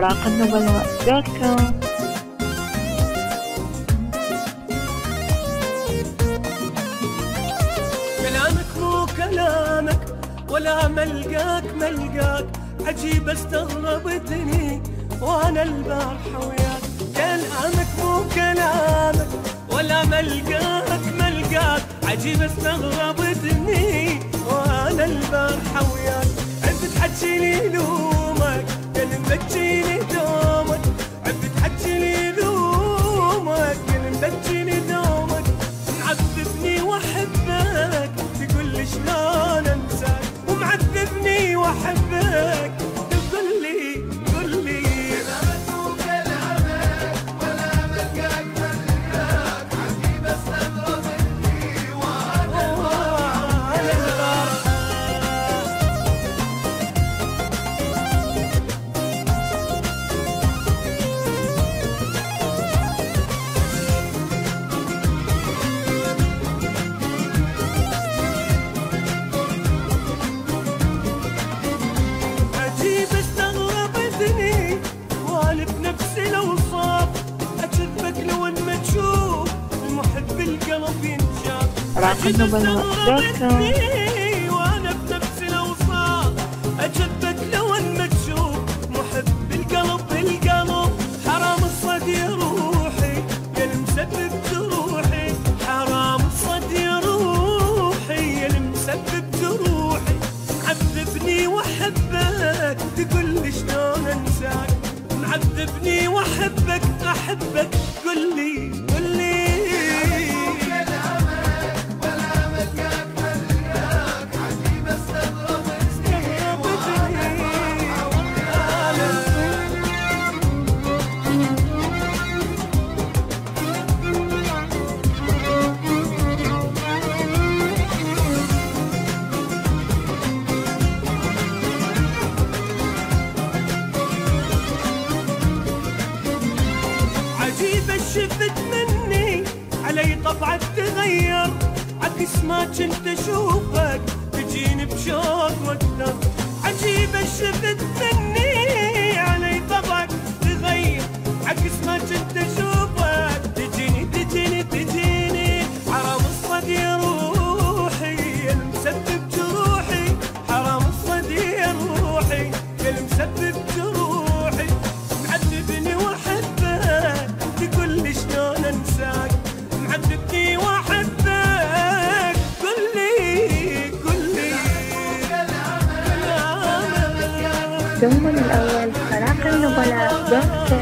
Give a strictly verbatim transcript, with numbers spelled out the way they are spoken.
راق النبلاء دوت كوم. كلامك مو كلامك ولا ملقاك ملقاك، عجيب استغربتني وانا البارحة وياك. كلامك مو كلامك ولا ملقاك ملقاك، عجيب استغربتني وانا البارحة وياك. عبت حكي لي لومك كلم بتجيني دومك، عبت حكي لي لومك كلم بتجيني دومك. معذبني واحبك تقول لي شلون انساك، ومعذبني واحبك تقول لي قول لي. كلامك مو كلامك ولا ملقاك ملقاك، عجيب استغربتني وانا البارحة. عجيب استغربتني وانا بنفسي لو صاب، اكذبك لو ان ما تشوف المحب القلب ينشاف. راق النبلاء دوت كوم. وانا بنفسي لو صاب، اكذبك لو ان ما تشوف محب القلب القلب. حرام الصد يا روحي يا المسبب جروحي، حرام الصد يا روحي يا المسبب جروحي. معذبني واحبك تقول لي شلون انساك، معذبني واحبك احبك قل لي قل لي. عجيبة شفت مني علي طبعك تغير، عكس ما كنت اشوفك تجيني بشوق واكثر. عجيبة شفت مني علي طبعك تغير، عكس ما كنت اشوفك تجيني تجيني تجيني. حرام الصد يا روحي يا المسبب جروحي، حرام الصد يا روحي يا المسبب جروحي. معذبني واحبك تقول لي شلون انساك، معذبني واحبك قل لي قل لي. دوما الأول راق النبلاء دوت كوم.